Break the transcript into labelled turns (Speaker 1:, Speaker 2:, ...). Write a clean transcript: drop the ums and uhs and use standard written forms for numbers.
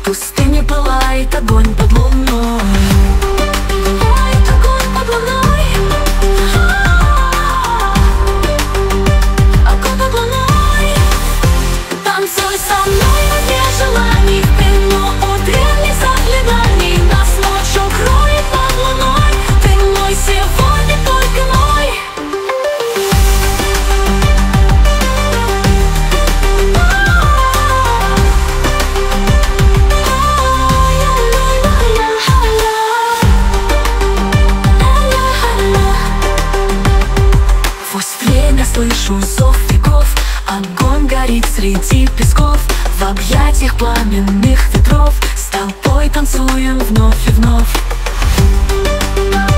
Speaker 1: пустыне пылает огонь под луной. Пылает огонь под луной. Огонь под луной. Танцуй со мной в огне желаний, в плену у древних заклинаний. Нас ночь укроет под луной. Ты мой сегодня, только мой. Слышу зов веков, огонь горит среди песков. В объятиях пламенных ветров с толпой танцуем вновь и вновь.